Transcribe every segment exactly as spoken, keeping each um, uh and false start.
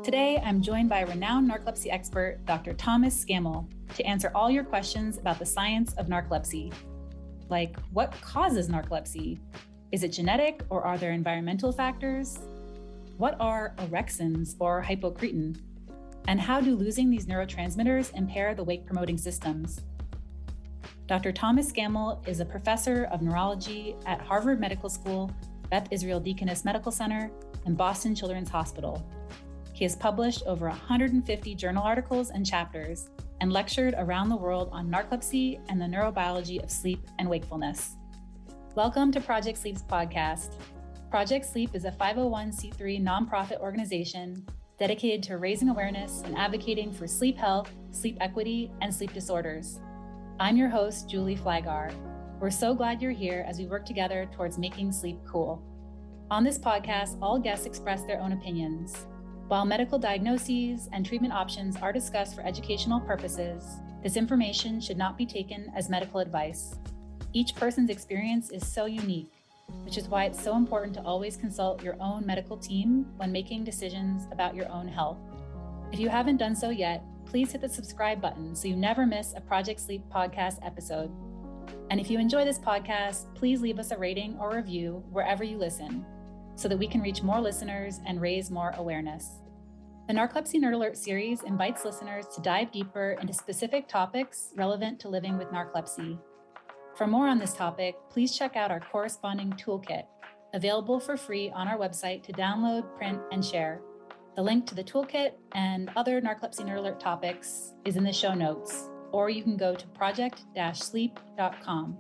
Today, I'm joined by renowned narcolepsy expert, Doctor Thomas Scammell, to answer all your questions about the science of narcolepsy. Like, what causes narcolepsy? Is it genetic or are there environmental factors? What are orexins or hypocretin? And how do losing these neurotransmitters impair the wake-promoting systems? Doctor Thomas Scammell is a professor of neurology at Harvard Medical School, Beth Israel Deaconess Medical Center, and Boston Children's Hospital. He has published over one hundred fifty journal articles and chapters and lectured around the world on narcolepsy and the neurobiology of sleep and wakefulness. Welcome to Project Sleep's podcast. Project Sleep is a five oh one c three nonprofit organization dedicated to raising awareness and advocating for sleep health, sleep equity, and sleep disorders. I'm your host, Julie Flygar. We're so glad you're here as we work together towards making sleep cool. On this podcast, all guests express their own opinions. While medical diagnoses and treatment options are discussed for educational purposes, this information should not be taken as medical advice. Each person's experience is so unique, which is why it's so important to always consult your own medical team when making decisions about your own health. If you haven't done so yet, please hit the subscribe button so you never miss a Project Sleep podcast episode. And if you enjoy this podcast, please leave us a rating or review wherever you listen, so that we can reach more listeners and raise more awareness. The Narcolepsy Nerd Alert series invites listeners to dive deeper into specific topics relevant to living with narcolepsy. For more on this topic, please check out our corresponding toolkit, available for free on our website to download, print, and share. The link to the toolkit and other Narcolepsy Nerd Alert topics is in the show notes, or you can go to project dash sleep dot com.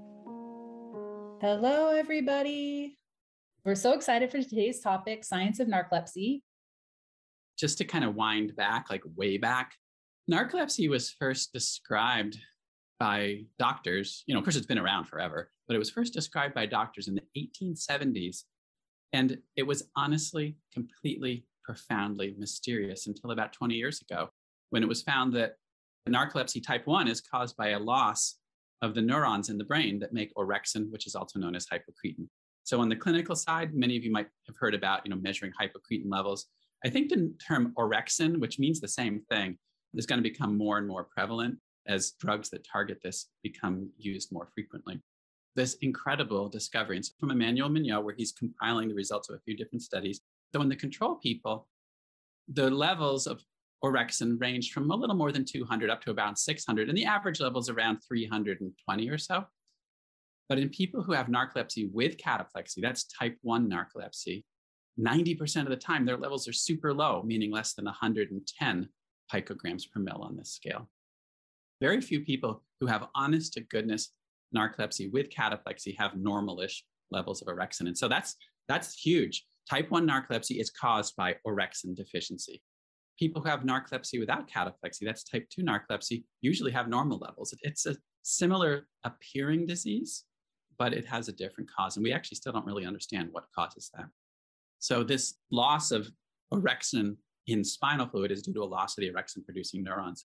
Hello, everybody. We're so excited for today's topic, science of narcolepsy. Just to kind of wind back, like way back, narcolepsy was first described by doctors. You know, of course, it's been around forever, but it was first described by doctors in the eighteen seventies. And it was honestly, completely, profoundly mysterious until about twenty years ago, when it was found that narcolepsy type one is caused by a loss of the neurons in the brain that make orexin, which is also known as hypocretin. So on the clinical side, many of you might have heard about, you know, measuring hypocretin levels. I think the term orexin, which means the same thing, is going to become more and more prevalent as drugs that target this become used more frequently. This incredible discovery, and so from Emmanuel Mignot, where he's compiling the results of a few different studies. So in the control people, the levels of orexin ranged from a little more than two hundred up to about six hundred, and the average level is around three hundred twenty or so. But in people who have narcolepsy with cataplexy, that's type one narcolepsy, ninety percent of the time, their levels are super low, meaning less than one hundred ten picograms per mil on this scale. Very few people who have honest to goodness narcolepsy with cataplexy have normal-ish levels of orexin. And so that's, that's huge. Type one narcolepsy is caused by orexin deficiency. People who have narcolepsy without cataplexy, that's type two narcolepsy, usually have normal levels. It's a similar appearing disease, but it has a different cause. And we actually still don't really understand what causes that. So this loss of orexin in spinal fluid is due to a loss of the orexin-producing neurons.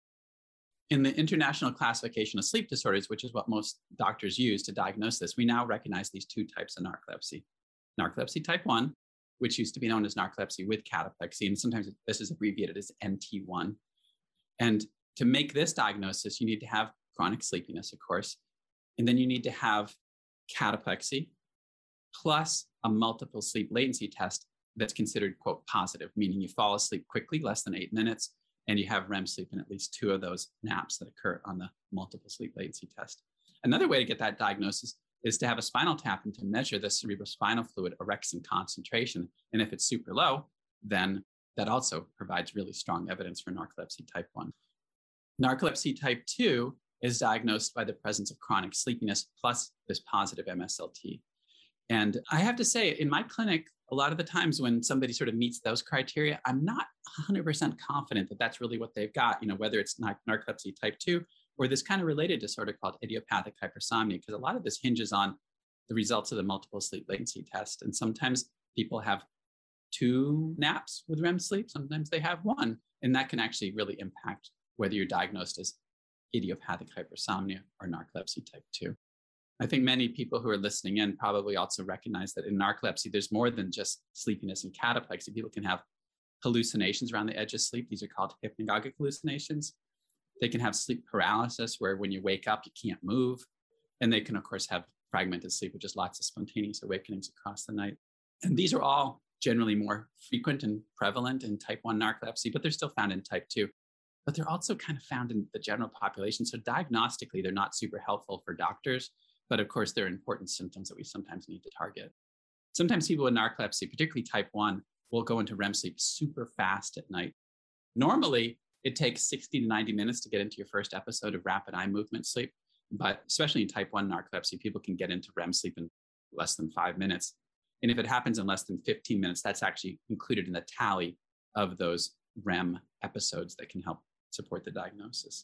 In the International Classification of Sleep Disorders, which is what most doctors use to diagnose this, we now recognize these two types of narcolepsy. Narcolepsy type one, which used to be known as narcolepsy with cataplexy, and sometimes this is abbreviated as N T one. And to make this diagnosis, you need to have chronic sleepiness, of course, and then you need to have cataplexy, plus a multiple sleep latency test that's considered, quote, positive, meaning you fall asleep quickly, less than eight minutes, and you have R E M sleep in at least two of those naps that occur on the multiple sleep latency test. Another way to get that diagnosis is to have a spinal tap and to measure the cerebrospinal fluid orexin concentration. And if it's super low, then that also provides really strong evidence for narcolepsy type one. Narcolepsy type two is diagnosed by the presence of chronic sleepiness plus this positive M S L T. And I have to say, in my clinic, a lot of the times when somebody sort of meets those criteria, I'm not one hundred percent confident that that's really what they've got, you know, whether it's narcolepsy type two or this kind of related disorder called idiopathic hypersomnia, because a lot of this hinges on the results of the multiple sleep latency test. And sometimes people have two naps with R E M sleep, sometimes they have one, and that can actually really impact whether you're diagnosed as idiopathic hypersomnia or narcolepsy type two. I think many people who are listening in probably also recognize that in narcolepsy, there's more than just sleepiness and cataplexy. People can have hallucinations around the edge of sleep. These are called hypnagogic hallucinations. They can have sleep paralysis, where when you wake up, you can't move. And they can, of course, have fragmented sleep, which is lots of spontaneous awakenings across the night. And these are all generally more frequent and prevalent in type one narcolepsy, but they're still found in type two. But they're also kind of found in the general population. So diagnostically, they're not super helpful for doctors, but of course, they're important symptoms that we sometimes need to target. Sometimes people with narcolepsy, particularly type one, will go into R E M sleep super fast at night. Normally, it takes sixty to ninety minutes to get into your first episode of rapid eye movement sleep. But especially in type one narcolepsy, people can get into R E M sleep in less than five minutes. And if it happens in less than fifteen minutes, that's actually included in the tally of those R E M episodes that can help support the diagnosis.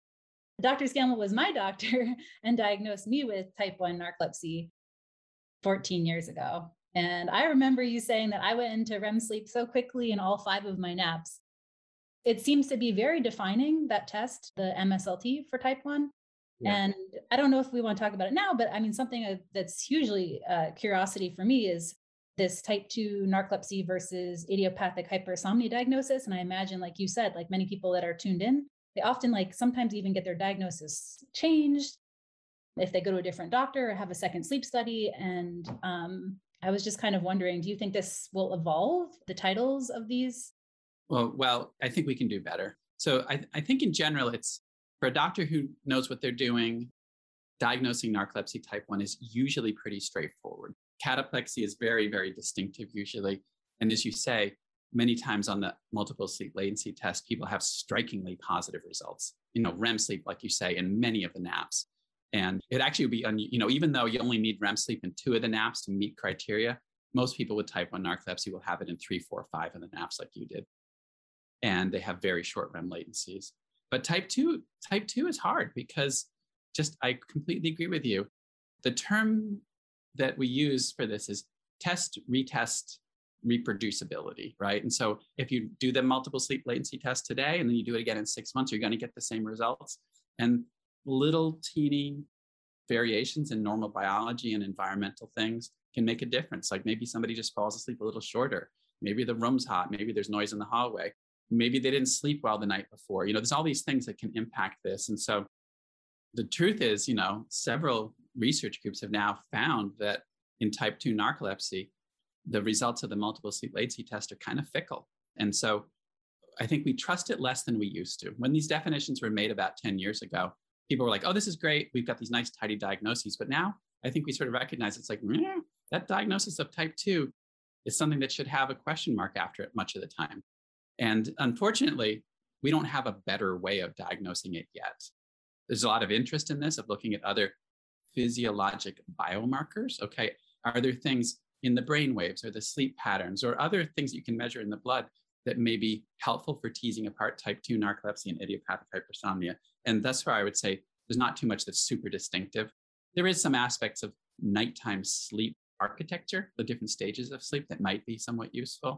Doctor Scammell was my doctor and diagnosed me with type one narcolepsy fourteen years ago. And I remember you saying that I went into R E M sleep so quickly in all five of my naps. It seems to be very defining, that test, the M S L T for type one. Yeah. And I don't know if we want to talk about it now, but I mean, something that's hugely uh, curiosity for me is this type two narcolepsy versus idiopathic hypersomnia diagnosis. And I imagine, like you said, like many people that are tuned in, they often like sometimes even get their diagnosis changed if they go to a different doctor or have a second sleep study. And um, I was just kind of wondering, do you think this will evolve, the titles of these? Well, well, I think we can do better. So I, I think in general, it's for a doctor who knows what they're doing, diagnosing narcolepsy type one is usually pretty straightforward. Cataplexy is very, very distinctive usually. And as you say, many times on the multiple sleep latency test, people have strikingly positive results. You know, R E M sleep, like you say, in many of the naps. And it actually would be, un- you know, even though you only need R E M sleep in two of the naps to meet criteria, most people with type one narcolepsy will have it in three, four, five of the naps like you did. And they have very short R E M latencies. But type two, type two is hard because just, I completely agree with you. The term that we use for this is test, retest, reproducibility, right? And so if you do the multiple sleep latency test today, and then you do it again in six months, you're going to get the same results. And little teeny variations in normal biology and environmental things can make a difference. Like maybe somebody just falls asleep a little shorter. Maybe the room's hot. Maybe there's noise in the hallway. Maybe they didn't sleep well the night before. You know, there's all these things that can impact this. And so the truth is, you know, several research groups have now found that in type two narcolepsy, the results of the multiple sleep latency test are kind of fickle. And so I think we trust it less than we used to. When these definitions were made about ten years ago, people were like, oh, this is great. We've got these nice, tidy diagnoses. But now I think we sort of recognize it's like, eh, that diagnosis of type two is something that should have a question mark after it much of the time. And unfortunately, we don't have a better way of diagnosing it yet. There's a lot of interest in this, of looking at other physiologic biomarkers. Okay, are there things in the brain waves or the sleep patterns or other things you can measure in the blood that may be helpful for teasing apart type two narcolepsy and idiopathic hypersomnia? And thus far, I would say there's not too much that's super distinctive. There is some aspects of nighttime sleep architecture, the different stages of sleep, that might be somewhat useful.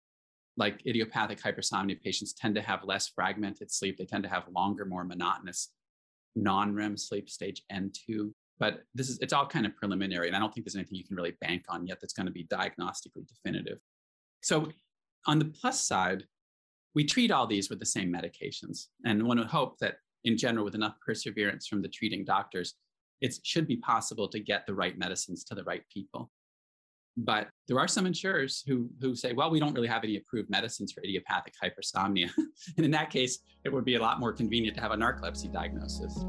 Like idiopathic hypersomnia patients tend to have less fragmented sleep. They tend to have longer, more monotonous non-R E M sleep, stage N two. But this is, it's all kind of preliminary. And I don't think there's anything you can really bank on yet that's going to be diagnostically definitive. So on the plus side, we treat all these with the same medications. And one would hope that in general, with enough perseverance from the treating doctors, it should be possible to get the right medicines to the right people. But there are some insurers who, who say, well, we don't really have any approved medicines for idiopathic hypersomnia. And in that case, it would be a lot more convenient to have a narcolepsy diagnosis.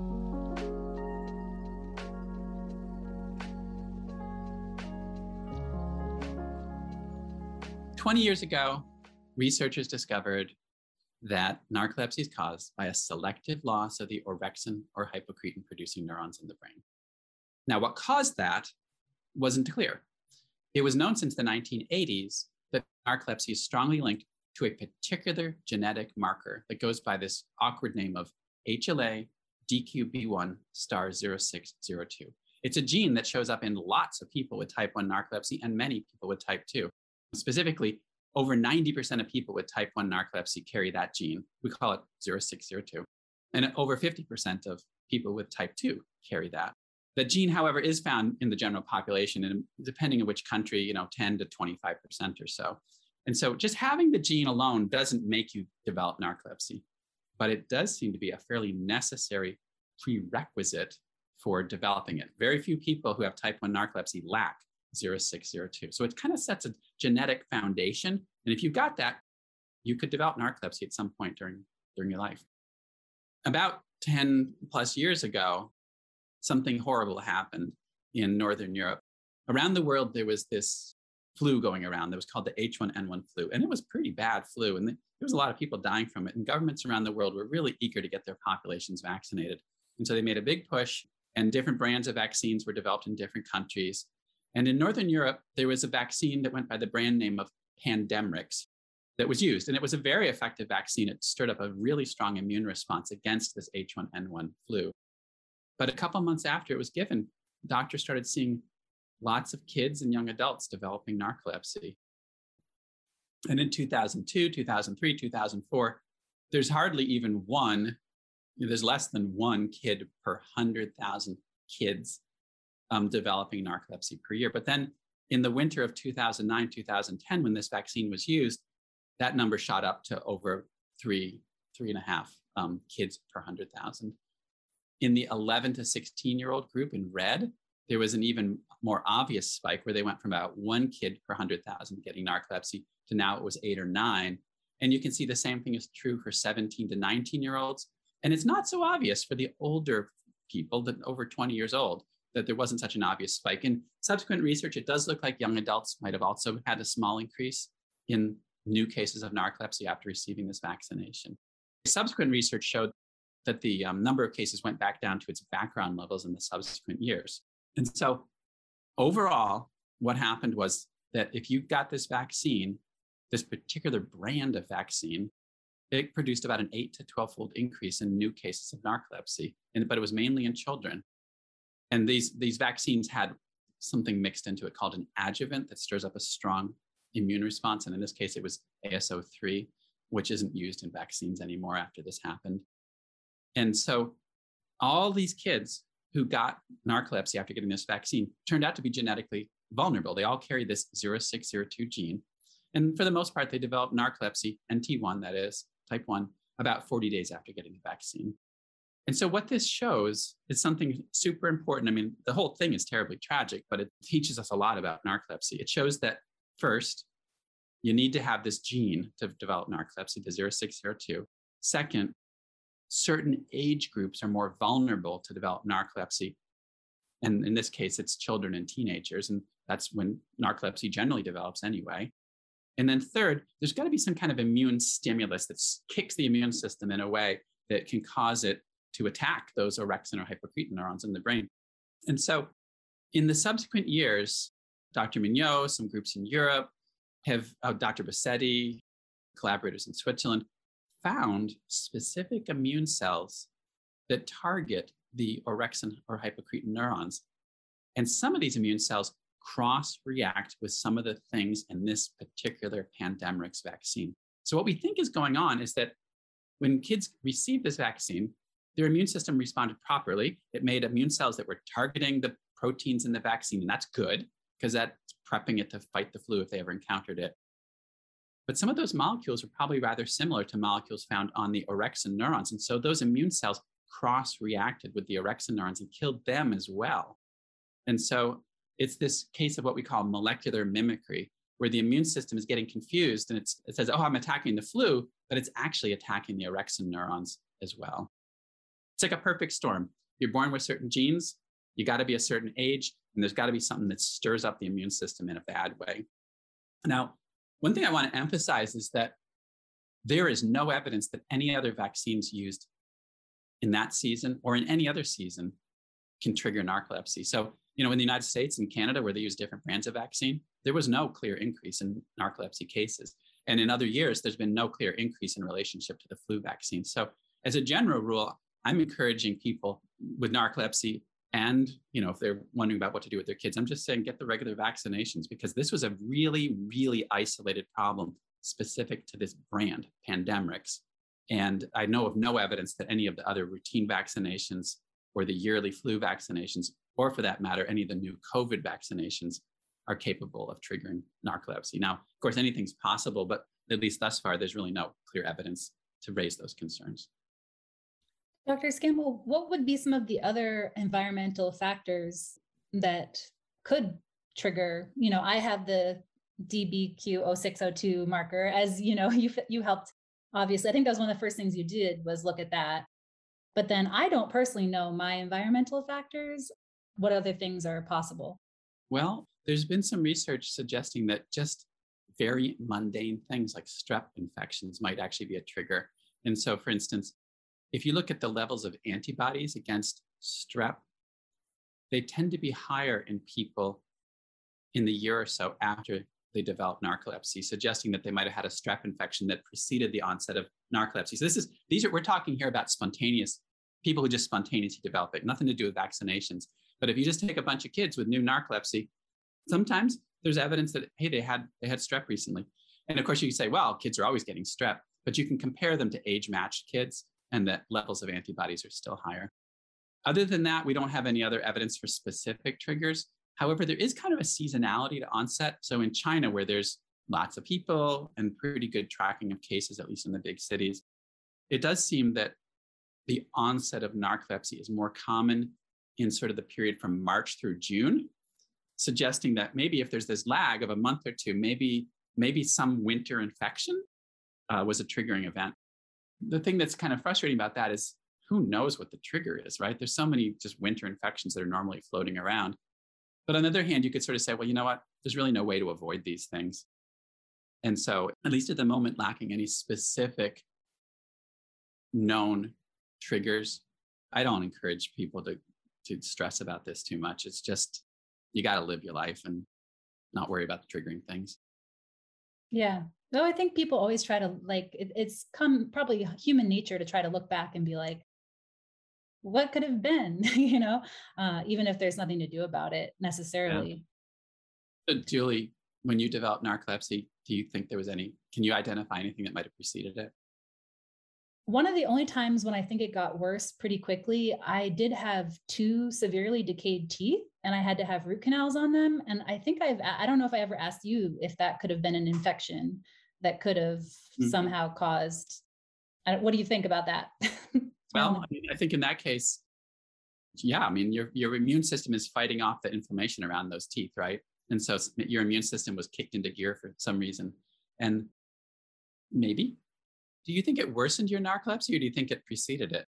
twenty years ago, researchers discovered that narcolepsy is caused by a selective loss of the orexin or hypocretin producing neurons in the brain. Now, what caused that wasn't clear. It was known since the nineteen eighties that narcolepsy is strongly linked to a particular genetic marker that goes by this awkward name of H L A D Q B one star zero six zero two. It's a gene that shows up in lots of people with type one narcolepsy and many people with type two. Specifically, over ninety percent of people with type one narcolepsy carry that gene. We call it zero six zero two. And over fifty percent of people with type two carry that. The gene, however, is found in the general population, and depending on which country, you know, ten to twenty-five percent or so. And so just having the gene alone doesn't make you develop narcolepsy, but it does seem to be a fairly necessary prerequisite for developing it. Very few people who have type one narcolepsy lack zero six zero two. So it kind of sets a genetic foundation. And if you've got that, you could develop narcolepsy at some point during, during your life. About ten plus years ago, something horrible happened in Northern Europe. Around the world, there was this flu going around that was called the H one N one flu. And it was pretty bad flu. And there was a lot of people dying from it. And governments around the world were really eager to get their populations vaccinated. And so they made a big push, and different brands of vaccines were developed in different countries. And in Northern Europe, there was a vaccine that went by the brand name of Pandemrix that was used. And it was a very effective vaccine. It stirred up a really strong immune response against this H one N one flu. But a couple months after it was given, doctors started seeing lots of kids and young adults developing narcolepsy. And in two thousand two, two thousand three, two thousand four, there's hardly even one, there's less than one kid per one hundred thousand kids um, developing narcolepsy per year. But then in the winter of two thousand nine, two thousand ten, when this vaccine was used, that number shot up to over three, three and a half um, kids per one hundred thousand. In the eleven to sixteen year old group in red, there was an even more obvious spike where they went from about one kid per one hundred thousand getting narcolepsy to now it was eight or nine. And you can see the same thing is true for seventeen to nineteen year olds. And it's not so obvious for the older people, that over twenty years old, that there wasn't such an obvious spike. In subsequent research, it does look like young adults might have also had a small increase in new cases of narcolepsy after receiving this vaccination. Subsequent research showed that the um, number of cases went back down to its background levels in the subsequent years. And so overall, what happened was that if you got this vaccine, this particular brand of vaccine, it produced about an eight to twelve fold increase in new cases of narcolepsy, and, but it was mainly in children. And these, these vaccines had something mixed into it called an adjuvant that stirs up a strong immune response. And in this case, it was A S O three, which isn't used in vaccines anymore after this happened. And so all these kids who got narcolepsy after getting this vaccine turned out to be genetically vulnerable. They all carry this zero six zero two gene. And for the most part, they developed narcolepsy, N T one, that is, type one, about forty days after getting the vaccine. And so what this shows is something super important. I mean, the whole thing is terribly tragic, but it teaches us a lot about narcolepsy. It shows that first, you need to have this gene to develop narcolepsy, the zero six zero two. Second, certain age groups are more vulnerable to develop narcolepsy. And in this case, it's children and teenagers. And that's when narcolepsy generally develops anyway. And then third, there's got to be some kind of immune stimulus that kicks the immune system in a way that can cause it to attack those orexin or hypocretin neurons in the brain. And so in the subsequent years, Doctor Mignot, some groups in Europe have, uh, Doctor Bassetti, collaborators in Switzerland, found specific immune cells that target the orexin or hypocretin neurons. And some of these immune cells cross-react with some of the things in this particular Pandemrix vaccine. So what we think is going on is that when kids received this vaccine, their immune system responded properly. It made immune cells that were targeting the proteins in the vaccine, and that's good because that's prepping it to fight the flu if they ever encountered it. But some of those molecules are probably rather similar to molecules found on the orexin neurons. And so those immune cells cross-reacted with the orexin neurons and killed them as well. And so it's this case of what we call molecular mimicry, where the immune system is getting confused and it's, it says, oh, I'm attacking the flu, but it's actually attacking the orexin neurons as well. It's like a perfect storm. You're born with certain genes, you got to be a certain age, and there's got to be something that stirs up the immune system in a bad way. Now, one thing I want to emphasize is that there is no evidence that any other vaccines used in that season or in any other season can trigger narcolepsy. So, you know, in the United States and Canada, where they use different brands of vaccine, there was no clear increase in narcolepsy cases. And in other years, there's been no clear increase in relationship to the flu vaccine. So as a general rule, I'm encouraging people with narcolepsy and, you know, if they're wondering about what to do with their kids, I'm just saying get the regular vaccinations, because this was a really, really isolated problem specific to this brand, Pandemrix. And I know of no evidence that any of the other routine vaccinations or the yearly flu vaccinations, or for that matter, any of the new COVID vaccinations are capable of triggering narcolepsy. Now, of course, anything's possible, but at least thus far, there's really no clear evidence to raise those concerns. Doctor Scammell, what would be some of the other environmental factors that could trigger? You know, I have the D B Q zero six zero two marker, as you know, you you helped. Obviously, I think that was one of the first things you did was look at that. But then I don't personally know my environmental factors. What other things are possible? Well, there's been some research suggesting that just very mundane things like strep infections might actually be a trigger. And so, for instance, if you look at the levels of antibodies against strep, they tend to be higher in people in the year or so after they develop narcolepsy, suggesting that they might have had a strep infection that preceded the onset of narcolepsy. So this is, these are, we're talking here about spontaneous, people who just spontaneously develop it, nothing to do with vaccinations. But if you just take a bunch of kids with new narcolepsy, sometimes there's evidence that, hey, they had, they had strep recently. And of course you say, well, kids are always getting strep, but you can compare them to age-matched kids and the levels of antibodies are still higher. Other than that, we don't have any other evidence for specific triggers. However, there is kind of a seasonality to onset. So in China, where there's lots of people and pretty good tracking of cases, at least in the big cities, it does seem that the onset of narcolepsy is more common in sort of the period from March through June, suggesting that maybe if there's this lag of a month or two, maybe, maybe some winter infection uh, was a triggering event. The thing that's kind of frustrating about that is who knows what the trigger is, right? There's so many just winter infections that are normally floating around. But on the other hand, you could sort of say, well, you know what? There's really no way to avoid these things. And so, at least at the moment, lacking any specific known triggers, I don't encourage people to, to stress about this too much. It's just, you got to live your life and not worry about the triggering things. Yeah. Though I think people always try to like, it, it's come probably human nature to try to look back and be like, what could have been, you know, uh, even if there's nothing to do about it necessarily. Yeah. So Julie, when you developed narcolepsy, do you think there was any, can you identify anything that might have preceded it? One of the only times when I think it got worse pretty quickly, I did have two severely decayed teeth and I had to have root canals on them. And I think I've, I don't know if I ever asked you if that could have been an infection that could have mm-hmm. somehow caused, what do you think about that? Well, I mean, I think in that case, yeah, I mean, your, your immune system is fighting off the inflammation around those teeth, right? And so your immune system was kicked into gear for some reason. And maybe, do you think it worsened your narcolepsy or do you think it preceded it?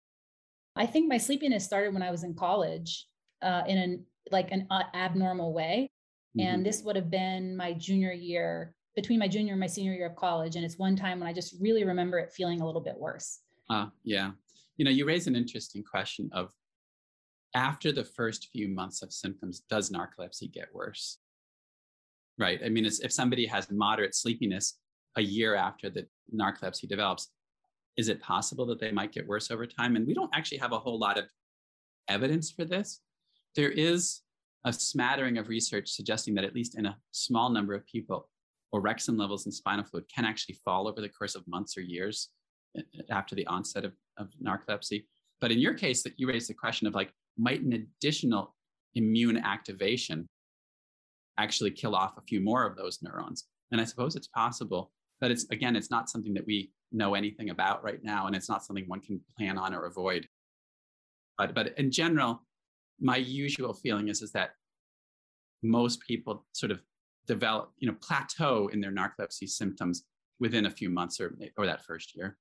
I think my sleepiness started when I was in college uh, in an like an uh, abnormal way. Mm-hmm. And this would have been my junior year, between my junior and my senior year of college. And it's one time when I just really remember it feeling a little bit worse. Uh, yeah. You know, you raise an interesting question of after the first few months of symptoms, does narcolepsy get worse? Right. I mean, it's, if somebody has moderate sleepiness a year after the narcolepsy develops, is it possible that they might get worse over time? And we don't actually have a whole lot of evidence for this. There is a smattering of research suggesting that at least in a small number of people, orexin levels in spinal fluid can actually fall over the course of months or years after the onset of, of narcolepsy. But in your case, that you raised the question of like, might an additional immune activation actually kill off a few more of those neurons? And I suppose it's possible, but it's, again, it's not something that we know anything about right now. And it's not something one can plan on or avoid. But, but in general, my usual feeling is, is that most people sort of develop, you know, plateau in their narcolepsy symptoms within a few months or, or that first year.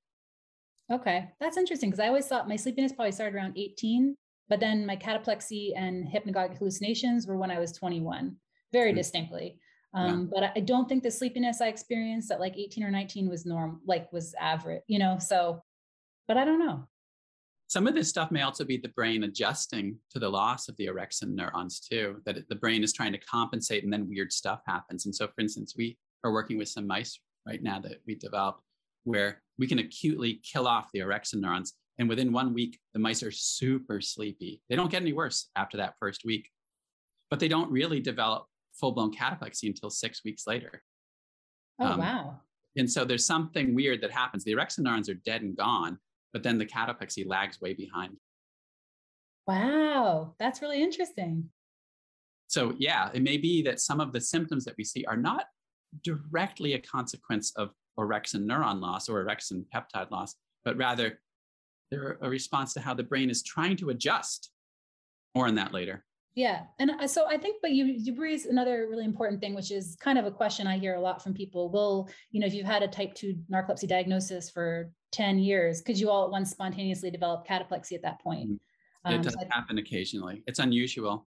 Okay, that's interesting because I always thought my sleepiness probably started around eighteen, but then my cataplexy and hypnagogic hallucinations were when I was twenty-one, very mm-hmm. distinctly. Um, yeah. But I don't think the sleepiness I experienced at like eighteen or nineteen was norm, like was average, you know, so, but I don't know. Some of this stuff may also be the brain adjusting to the loss of the orexin neurons too, that the brain is trying to compensate and then weird stuff happens. And so, for instance, we are working with some mice right now that we developed where we can acutely kill off the orexin neurons. And within one week, the mice are super sleepy. They don't get any worse after that first week, but they don't really develop full-blown cataplexy until six weeks later. Oh, um, wow. And so there's something weird that happens. The orexin neurons are dead and gone, but then the cataplexy lags way behind. Wow, that's really interesting. So yeah, it may be that some of the symptoms that we see are not directly a consequence of orexin neuron loss or orexin peptide loss, but rather they're a response to how the brain is trying to adjust. More on that later. Yeah. And so I think, but you, you raise another really important thing, which is kind of a question I hear a lot from people. Will, you know, if you've had a type two narcolepsy diagnosis for ten years, could you all at once spontaneously develop cataplexy at that point? It Um, does so I- happen occasionally. It's unusual.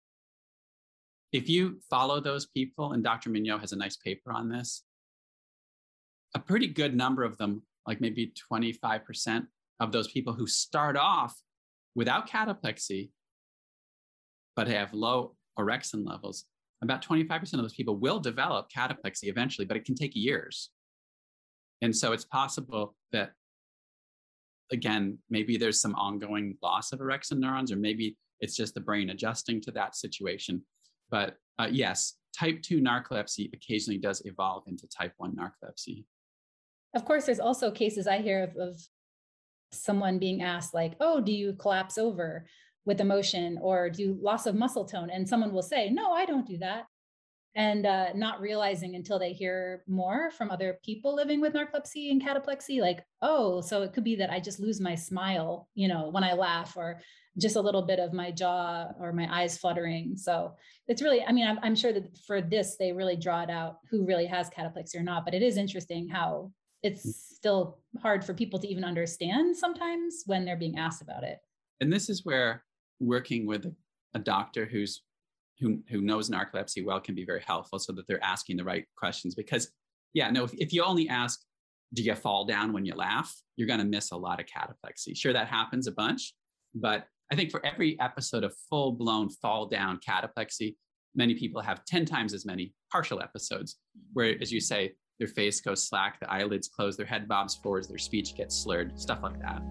If you follow those people, and Doctor Mignot has a nice paper on this, a pretty good number of them, like maybe twenty-five percent of those people who start off without cataplexy, but have low orexin levels, about twenty-five percent of those people will develop cataplexy eventually, but it can take years. And so it's possible that, again, maybe there's some ongoing loss of orexin neurons, or maybe it's just the brain adjusting to that situation. But uh, yes, type two narcolepsy occasionally does evolve into type one narcolepsy. Of course, there's also cases I hear of, of someone being asked like, oh, do you collapse over with emotion, or do loss of muscle tone? And someone will say, no, I don't do that. And uh, not realizing until they hear more from other people living with narcolepsy and cataplexy, like, oh, so it could be that I just lose my smile, you know, when I laugh, or just a little bit of my jaw or my eyes fluttering. So it's really, I mean, I'm, I'm sure that for this, they really draw it out who really has cataplexy or not, but it is interesting how it's still hard for people to even understand sometimes when they're being asked about it. And this is where working with a doctor who's who, who knows narcolepsy well can be very helpful, so that they're asking the right questions. Because yeah, no, if, if you only ask, do you fall down when you laugh, you're going to miss a lot of cataplexy. Sure, that happens a bunch, but I think for every episode of full-blown fall down cataplexy, many people have ten times as many partial episodes where, as you say, their face goes slack, the eyelids close, their head bobs forwards, their speech gets slurred, stuff like that.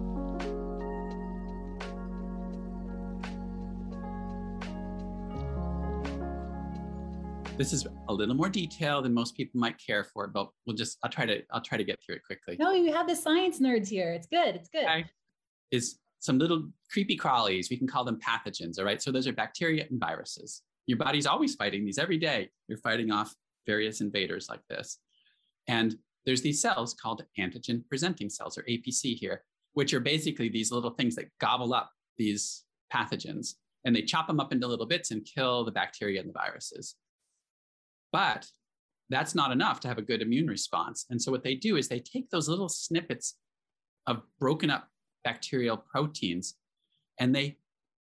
This is a little more detailed than most people might care for, but we'll just, I'll try to, I'll try to get through it quickly. No, you have the science nerds here. It's good. It's good. Okay. Is some little creepy crawlies. We can call them pathogens. All right. So those are bacteria and viruses. Your body's always fighting these every day. You're fighting off various invaders like this. And there's these cells called antigen presenting cells, or A P C here, which are basically these little things that gobble up these pathogens, and they chop them up into little bits and kill the bacteria and the viruses. But that's not enough to have a good immune response. And so what they do is they take those little snippets of broken up bacterial proteins, and they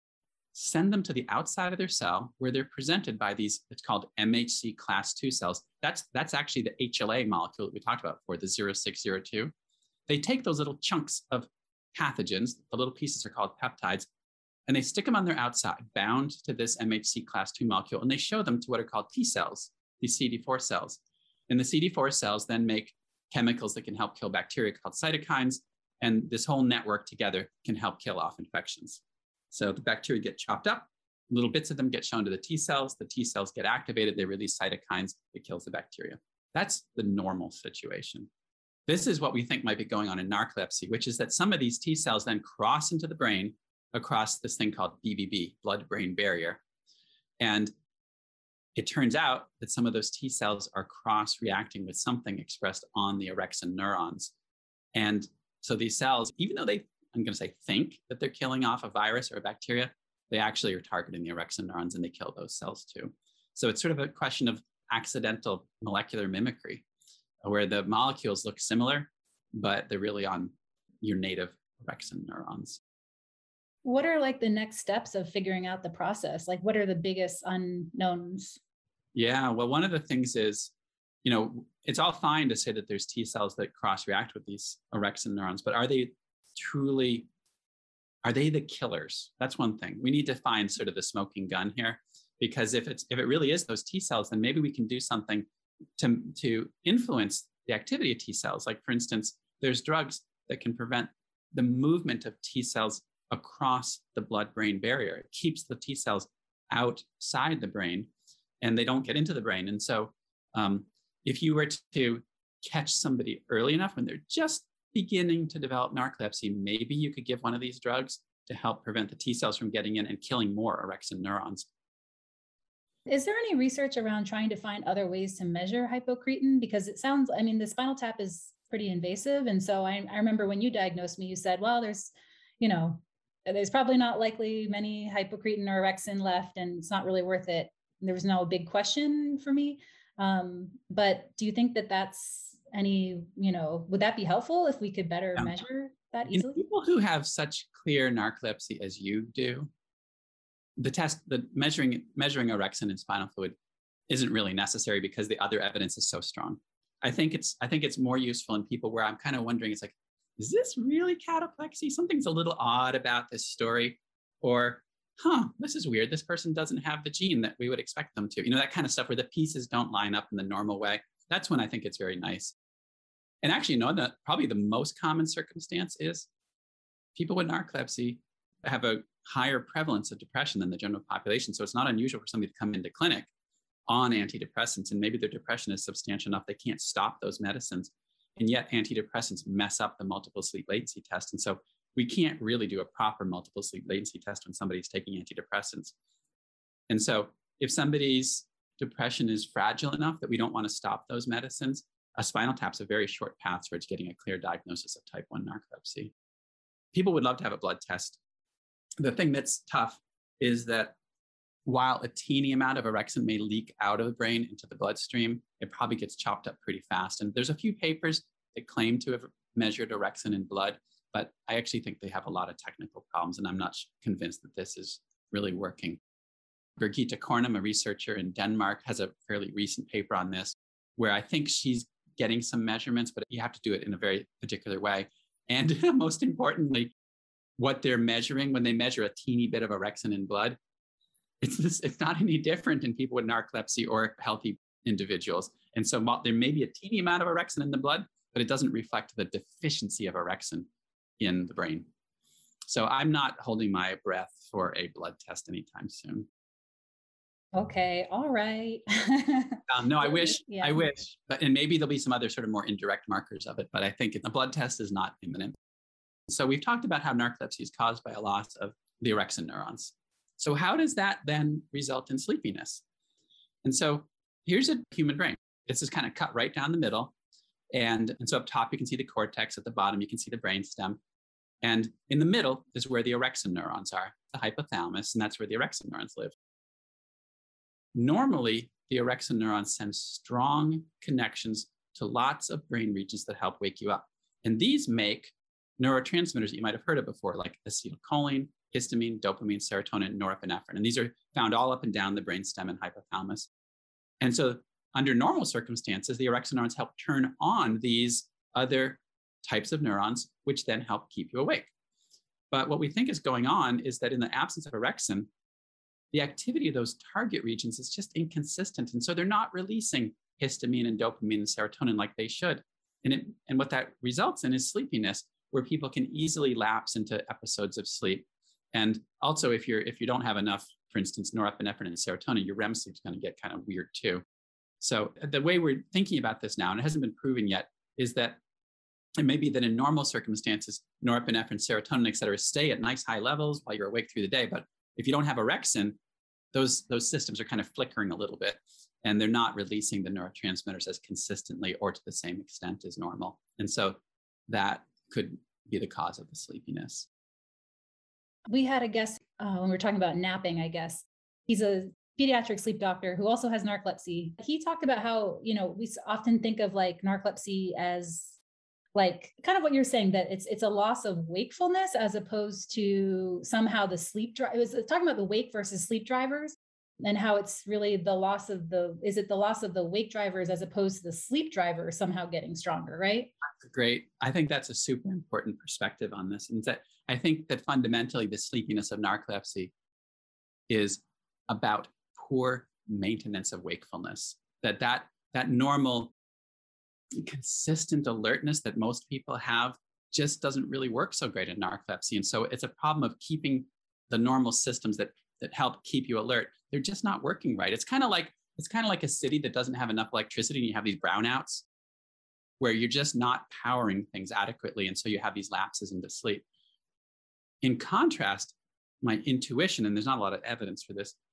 send them to the outside of their cell, where they're presented by these, it's called M H C class two cells. That's, that's actually the H L A molecule that we talked about before, the zero six zero two. They take those little chunks of pathogens, the little pieces are called peptides, and they stick them on their outside, bound to this M H C class two molecule, and they show them to what are called T cells, these C D four cells. And the C D four cells then make chemicals that can help kill bacteria called cytokines, and this whole network together can help kill off infections. So the bacteria get chopped up, little bits of them get shown to the T cells, the T cells get activated, they release cytokines, it kills the bacteria. That's the normal situation. This is what we think might be going on in narcolepsy, which is that some of these T cells then cross into the brain across this thing called B B B, blood-brain barrier. And it turns out that some of those T cells are cross-reacting with something expressed on the orexin neurons. And so these cells, even though they, I'm going to say, think that they're killing off a virus or a bacteria, they actually are targeting the orexin neurons, and they kill those cells too. So it's sort of a question of accidental molecular mimicry, where the molecules look similar, but they're really on your native orexin neurons. What are like the next steps of figuring out the process? Like, what are the biggest unknowns? Yeah, well, one of the things is, you know, it's all fine to say that there's T cells that cross-react with these orexin neurons, but are they truly, are they the killers? That's one thing. We need to find sort of the smoking gun here, because if it's if it really is those T cells, then maybe we can do something to, to influence the activity of T cells. Like, for instance, there's drugs that can prevent the movement of T cells across the blood-brain barrier. It keeps the T cells outside the brain, and they don't get into the brain. And so um, if you were to catch somebody early enough when they're just beginning to develop narcolepsy, maybe you could give one of these drugs to help prevent the T cells from getting in and killing more orexin neurons. Is there any research around trying to find other ways to measure hypocretin? Because it sounds, I mean, the spinal tap is pretty invasive. And so I, I remember when you diagnosed me, you said, well, there's, you know, there's probably not likely many hypocretin or orexin left, and it's not really worth it. There was no big question for me. Um, but do you think that that's any, you know, would that be helpful if we could better yeah. measure that easily? In people who have such clear narcolepsy as you do, the test, the measuring measuring orexin in spinal fluid isn't really necessary because the other evidence is so strong. I think it's I think it's more useful in people where I'm kind of wondering, it's like, is this really cataplexy? Something's a little odd about this story, or huh, this is weird. This person doesn't have the gene that we would expect them to. You know, that kind of stuff where the pieces don't line up in the normal way. That's when I think it's very nice. And actually, you know, the, probably the most common circumstance is people with narcolepsy have a higher prevalence of depression than the general population. So it's not unusual for somebody to come into clinic on antidepressants, and maybe their depression is substantial enough they can't stop those medicines. And yet antidepressants mess up the multiple sleep latency test. And so we can't really do a proper multiple sleep latency test when somebody's taking antidepressants. And so if somebody's depression is fragile enough that we don't want to stop those medicines, a spinal tap's a very short path towards getting a clear diagnosis of type one narcolepsy. People would love to have a blood test. The thing that's tough is that while a teeny amount of orexin may leak out of the brain into the bloodstream, it probably gets chopped up pretty fast. And there's a few papers that claim to have measured orexin in blood, but I actually think they have a lot of technical problems, and I'm not convinced that this is really working. Birgitte Cornum, a researcher in Denmark, has a fairly recent paper on this, where I think she's getting some measurements, but you have to do it in a very particular way. And most importantly, what they're measuring when they measure a teeny bit of orexin in blood, it's this, it's not any different in people with narcolepsy or healthy individuals. And so there may be a teeny amount of orexin in the blood, but it doesn't reflect the deficiency of orexin in the brain. So I'm not holding my breath for a blood test anytime soon. Okay, all right. um, no, I wish, yeah. I wish, but and maybe there'll be some other sort of more indirect markers of it, but I think a blood test is not imminent. So we've talked about how narcolepsy is caused by a loss of the orexin neurons. So how does that then result in sleepiness? And so here's a human brain. This is kind of cut right down the middle. And, and so up top, you can see the cortex. At the bottom, you can see the brainstem. And in the middle is where the orexin neurons are, the hypothalamus, and that's where the orexin neurons live. Normally, the orexin neurons send strong connections to lots of brain regions that help wake you up. And these make neurotransmitters that you might have heard of before, like acetylcholine, histamine, dopamine, serotonin, norepinephrine. And these are found all up and down the brainstem and hypothalamus. And so under normal circumstances, the orexin neurons help turn on these other types of neurons, which then help keep you awake. But what we think is going on is that in the absence of orexin, the activity of those target regions is just inconsistent. And so they're not releasing histamine and dopamine and serotonin like they should. And, it, and what that results in is sleepiness, where people can easily lapse into episodes of sleep. And also, if you're if you don't have enough, for instance, norepinephrine and serotonin, your R E M sleep is going to get kind of weird too. So the way we're thinking about this now, and it hasn't been proven yet, is that it may be that in normal circumstances, norepinephrine, serotonin, et cetera, stay at nice high levels while you're awake through the day. But if you don't have orexin, those, those systems are kind of flickering a little bit, and they're not releasing the neurotransmitters as consistently or to the same extent as normal. And so that could be the cause of the sleepiness. We had a guest uh, when we were talking about napping, I guess. He's a pediatric sleep doctor who also has narcolepsy. He talked about how, you know, we often think of like narcolepsy as like kind of what you're saying, that it's it's a loss of wakefulness as opposed to somehow the sleep drive. It was talking about the wake versus sleep drivers, and how it's really the loss of the, is it the loss of the wake drivers as opposed to the sleep drivers somehow getting stronger, right? That's great. I think that's a super important perspective on this. And that I think that fundamentally the sleepiness of narcolepsy is about poor maintenance of wakefulness, that that, that normal consistent alertness that most people have just doesn't really work so great in narcolepsy. And so it's a problem of keeping the normal systems that that help keep you alert. They're just not working right. It's kind of like it's kind of like a city that doesn't have enough electricity, and you have these brownouts where you're just not powering things adequately, and so you have these lapses into sleep. In contrast, my intuition, and there's not a lot of evidence for this,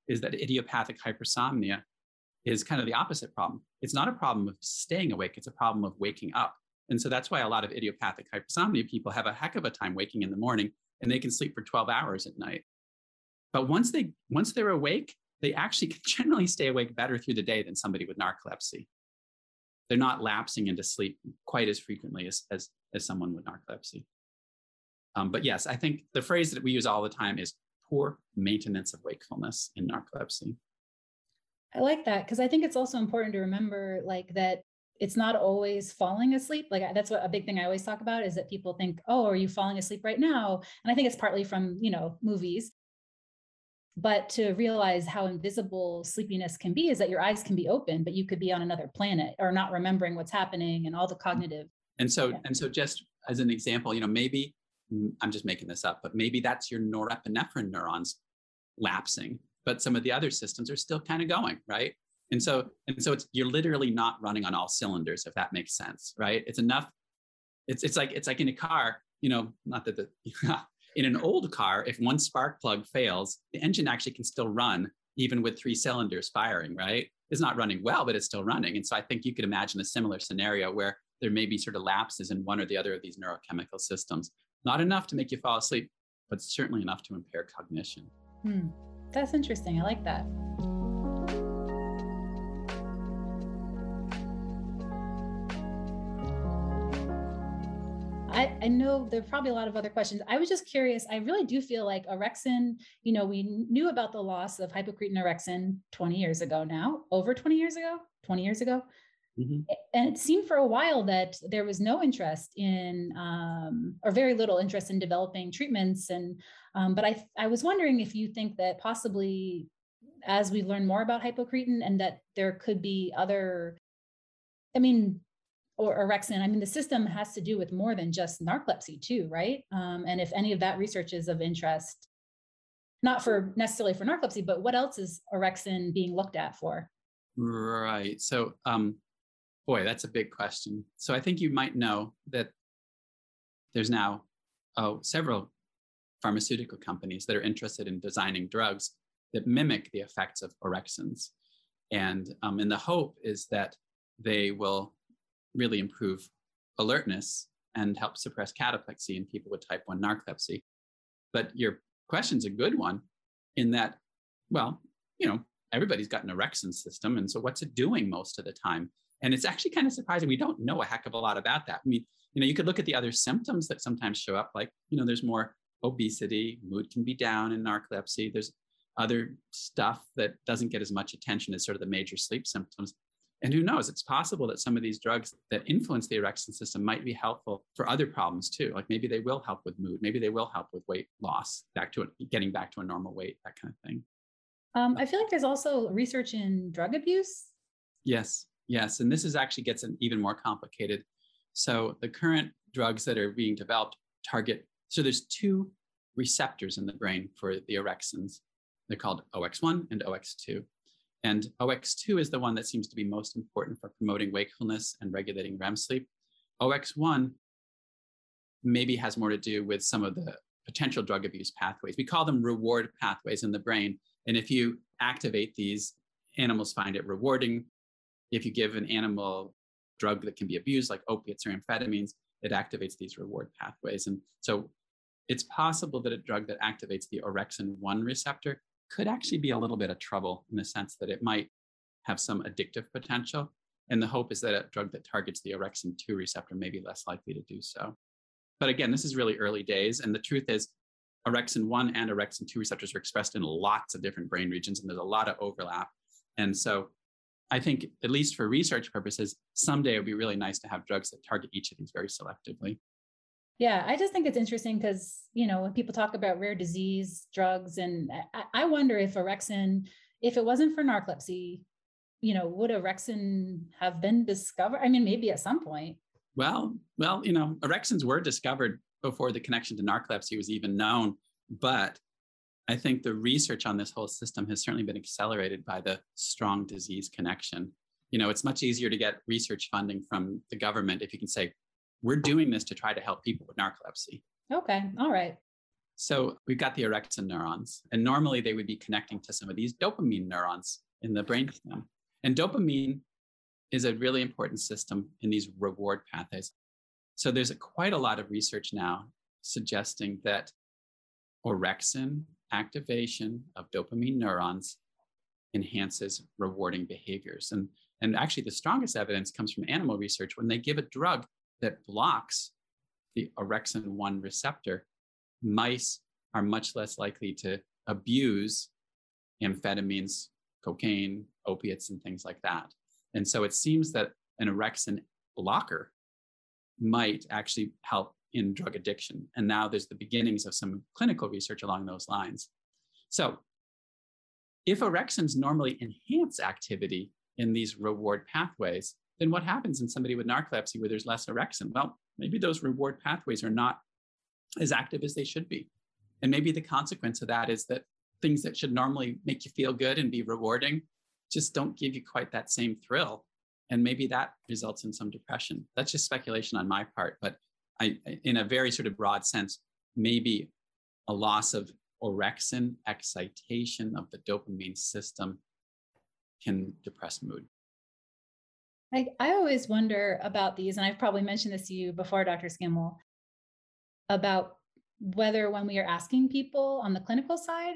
is that idiopathic hypersomnia is kind of the opposite problem. It's not a problem of staying awake, it's a problem of waking up. And so that's why a lot of idiopathic hypersomnia people have a heck of a time waking in the morning, and they can sleep for twelve hours at night. But once they once they're awake, they actually can generally stay awake better through the day than somebody with narcolepsy. They're not lapsing into sleep quite as frequently as, as, as someone with narcolepsy. Um, but yes, I think the phrase that we use all the time is poor maintenance of wakefulness in narcolepsy. I like that, because I think it's also important to remember like that it's not always falling asleep. Like that's what a big thing I always talk about is that people think, oh, are you falling asleep right now? And I think it's partly from, you know, movies. But to realize how invisible sleepiness can be is that your eyes can be open, but you could be on another planet or not remembering what's happening and all the cognitive. And so, yeah. and so just as an example, you know, maybe I'm just making this up, but maybe that's your norepinephrine neurons lapsing, but some of the other systems are still kind of going, right? And so, and so it's, you're literally not running on all cylinders, if that makes sense, right? It's enough. It's, it's like, it's like in a car, you know, not that the, in an old car, if one spark plug fails, the engine actually can still run even with three cylinders firing, right? It's not running well, but it's still running. And so I think you could imagine a similar scenario where there may be sort of lapses in one or the other of these neurochemical systems. Not enough to make you fall asleep, but certainly enough to impair cognition. Hmm. That's interesting. I like that. I, I know there are probably a lot of other questions. I was just curious. I really do feel like orexin, you know, we knew about the loss of hypocretin orexin twenty years ago now, over twenty years ago, twenty years ago. Mm-hmm. And it seemed for a while that there was no interest in, um, or very little interest in developing treatments. And, um, but I, I was wondering if you think that possibly as we learn more about hypocretin and that there could be other, I mean, or orexin, I mean, the system has to do with more than just narcolepsy too, right? Um, and if any of that research is of interest, not for necessarily for narcolepsy, but what else is orexin being looked at for? Right. So, um, boy, that's a big question. So I think you might know that there's now oh, several pharmaceutical companies that are interested in designing drugs that mimic the effects of orexins. And, um, and the hope is that they will really improve alertness and help suppress cataplexy in people with type one narcolepsy. But your question's a good one in that, well, you know, everybody's got an orexin system. And so what's it doing most of the time? And it's actually kind of surprising. We don't know a heck of a lot about that. I mean, you know, you could look at the other symptoms that sometimes show up, like, you know, there's more obesity, mood can be down in narcolepsy. There's other stuff that doesn't get as much attention as sort of the major sleep symptoms. And who knows, it's possible that some of these drugs that influence the orexin system might be helpful for other problems too. Like maybe they will help with mood, maybe they will help with weight loss, back to it, getting back to a normal weight, that kind of thing. Um, I feel like there's also research in drug abuse. Yes, yes. And this is actually gets an even more complicated. So the current drugs that are being developed target, so there's two receptors in the brain for the orexins. They're called O X one and O X two. And O X two is the one that seems to be most important for promoting wakefulness and regulating R E M sleep. O X one maybe has more to do with some of the potential drug abuse pathways. We call them reward pathways in the brain. And if you activate these, animals find it rewarding. If you give an animal a drug that can be abused, like opiates or amphetamines, it activates these reward pathways. And so it's possible that a drug that activates the orexin one receptor could actually be a little bit of trouble in the sense that it might have some addictive potential. And the hope is that a drug that targets the orexin two receptor may be less likely to do so. But again, this is really early days. And the truth is orexin one and orexin two receptors are expressed in lots of different brain regions, and there's a lot of overlap. And so I think, at least for research purposes, someday it would be really nice to have drugs that target each of these very selectively. Yeah, I just think it's interesting because, you know, when people talk about rare disease drugs, and I, I wonder if orexin, if it wasn't for narcolepsy, you know, would orexin have been discovered? I mean, maybe at some point. Well, well, you know, orexins were discovered before the connection to narcolepsy was even known. But I think the research on this whole system has certainly been accelerated by the strong disease connection. You know, it's much easier to get research funding from the government if you can say, we're doing this to try to help people with narcolepsy. Okay. All right. So we've got the orexin neurons, and normally they would be connecting to some of these dopamine neurons in the brainstem. And dopamine is a really important system in these reward pathways. So there's a, quite a lot of research now suggesting that orexin activation of dopamine neurons enhances rewarding behaviors. And, and actually, the strongest evidence comes from animal research. When they give a drug that blocks the orexin one receptor, mice are much less likely to abuse amphetamines, cocaine, opiates, and things like that. And so it seems that an orexin blocker might actually help in drug addiction. And now there's the beginnings of some clinical research along those lines. So if orexins normally enhance activity in these reward pathways, then what happens in somebody with narcolepsy where there's less orexin? Well, maybe those reward pathways are not as active as they should be. And maybe the consequence of that is that things that should normally make you feel good and be rewarding just don't give you quite that same thrill. And maybe that results in some depression. That's just speculation on my part. But I, in a very sort of broad sense, maybe a loss of orexin excitation of the dopamine system can depress mood. I, I always wonder about these, and I've probably mentioned this to you before, Doctor Skimmel, about whether when we are asking people on the clinical side,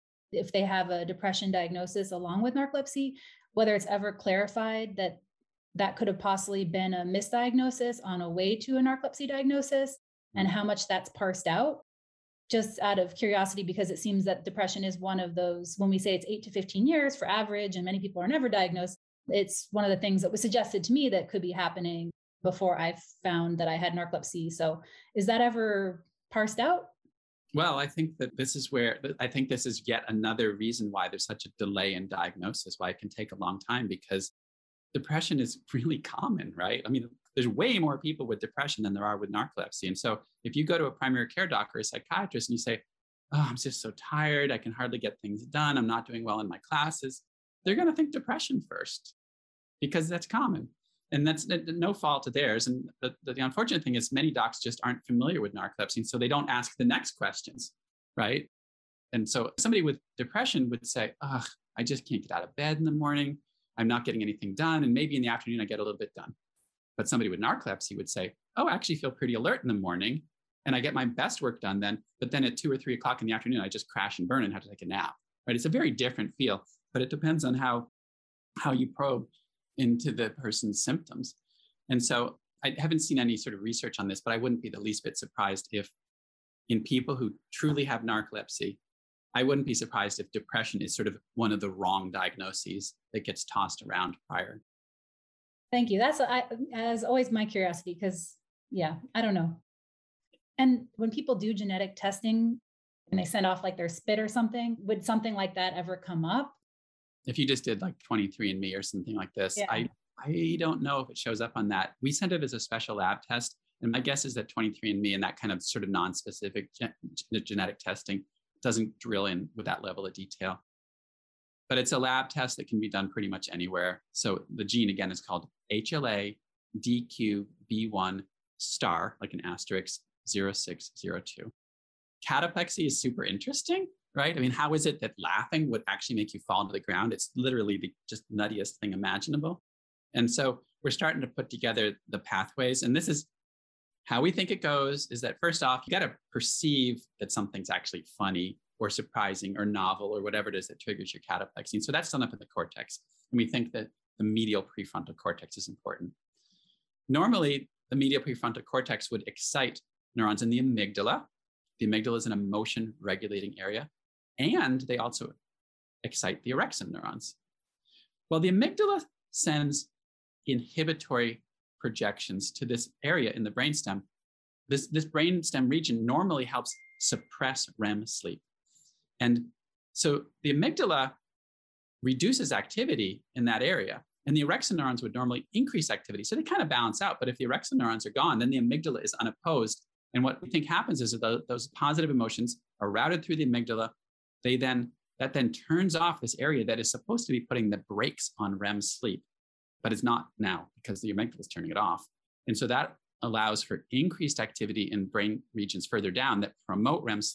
if they have a depression diagnosis along with narcolepsy, whether it's ever clarified that that could have possibly been a misdiagnosis on a way to a narcolepsy diagnosis, and how much that's parsed out, just out of curiosity, because it seems that depression is one of those, when we say it's eight to fifteen years for average, and many people are never diagnosed, it's one of the things that was suggested to me that could be happening before I found that I had narcolepsy. So is that ever parsed out? Well, I think that this is where, I think this is yet another reason why there's such a delay in diagnosis, why it can take a long time, because depression is really common, right? I mean, there's way more people with depression than there are with narcolepsy. And so if you go to a primary care doctor or a psychiatrist and you say, oh, I'm just so tired, I can hardly get things done, I'm not doing well in my classes, they're going to think depression first, because that's common. And that's no fault of theirs. And the, the, the unfortunate thing is many docs just aren't familiar with narcolepsy. And so they don't ask the next questions, right? And so somebody with depression would say, oh, I just can't get out of bed in the morning. I'm not getting anything done. And maybe in the afternoon, I get a little bit done. But somebody with narcolepsy would say, oh, I actually feel pretty alert in the morning. And I get my best work done then. But then at two or three o'clock in the afternoon, I just crash and burn and have to take a nap, right? It's a very different feel, but it depends on how, how you probe into the person's symptoms. And so I haven't seen any sort of research on this, but I wouldn't be the least bit surprised if in people who truly have narcolepsy, I wouldn't be surprised if depression is sort of one of the wrong diagnoses that gets tossed around prior. Thank you. That's I, as always my curiosity, because yeah, I don't know. And when people do genetic testing and they send off like their spit or something, would something like that ever come up? If you just did like twenty-three and me or something like this, Yeah. I, I don't know if it shows up on that. We send it as a special lab test. And my guess is that twenty-three and me and that kind of sort of non-specific gen- genetic testing doesn't drill in with that level of detail. But it's a lab test that can be done pretty much anywhere. So the gene, again, is called H L A D Q B one star, like an asterisk, zero six zero two. Cataplexy is super interesting, right? I mean, how is it that laughing would actually make you fall to the ground? It's literally the just nuttiest thing imaginable. And so we're starting to put together the pathways. And this is how we think it goes, is that first off, you got to perceive that something's actually funny or surprising or novel or whatever it is that triggers your cataplexy. And so that's done up in the cortex. And we think that the medial prefrontal cortex is important. Normally, the medial prefrontal cortex would excite neurons in the amygdala. The amygdala is an emotion regulating area. And they also excite the orexin neurons. Well, the amygdala sends inhibitory projections to this area in the brainstem. This, this brainstem region normally helps suppress R E M sleep. And so the amygdala reduces activity in that area, and the orexin neurons would normally increase activity. So they kind of balance out. But if the orexin neurons are gone, then the amygdala is unopposed. And what we think happens is that those positive emotions are routed through the amygdala. They then, that then turns off this area that is supposed to be putting the brakes on R E M sleep, but it's not now because the amygdala is turning it off. And so that allows for increased activity in brain regions further down that promote R E M sleep.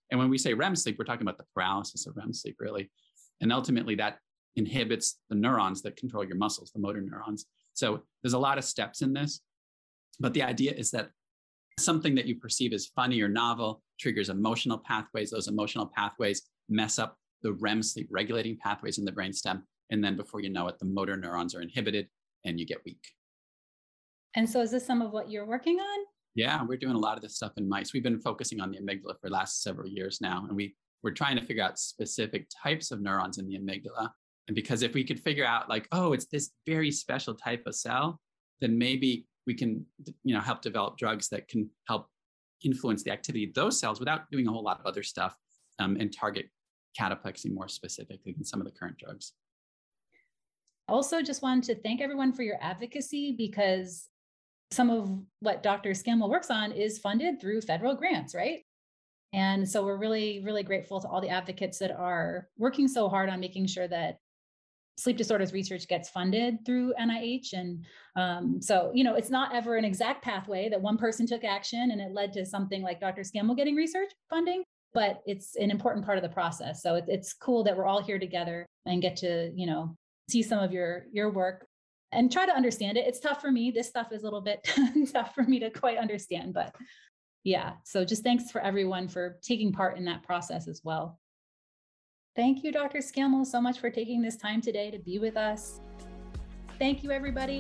And when we say R E M sleep, we're talking about the paralysis of R E M sleep, really. And ultimately, that inhibits the neurons that control your muscles, the motor neurons. So there's a lot of steps in this. But the idea is that something that you perceive as funny or novel triggers emotional pathways. Those emotional pathways mess up the R E M sleep regulating pathways in the brainstem. And then before you know it, the motor neurons are inhibited and you get weak. And so is this some of what you're working on? Yeah, we're doing a lot of this stuff in mice. We've been focusing on the amygdala for the last several years now. And we, we're trying to figure out specific types of neurons in the amygdala. And because if we could figure out like, oh, it's this very special type of cell, then maybe we can, you know, help develop drugs that can help influence the activity of those cells without doing a whole lot of other stuff, um, and target cataplexy more specifically than some of the current drugs. Also, just wanted to thank everyone for your advocacy, because some of what Doctor Scammell works on is funded through federal grants, right? And so we're really, really grateful to all the advocates that are working so hard on making sure that sleep disorders research gets funded through N I H. And um, so, you know, it's not ever an exact pathway that one person took action and it led to something like Doctor Scammell getting research funding, but it's an important part of the process. So it, it's cool that we're all here together and get to, you know, see some of your, your work and try to understand it. It's tough for me. This stuff is a little bit tough for me to quite understand, but yeah. So just thanks for everyone for taking part in that process as well. Thank you, Doctor Scammell, so much for taking this time today to be with us. Thank you, everybody.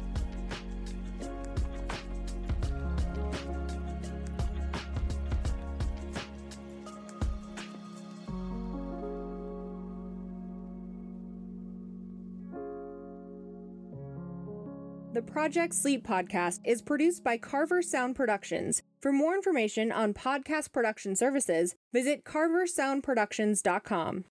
The Project Sleep podcast is produced by Carver Sound Productions. For more information on podcast production services, visit carver sound productions dot com.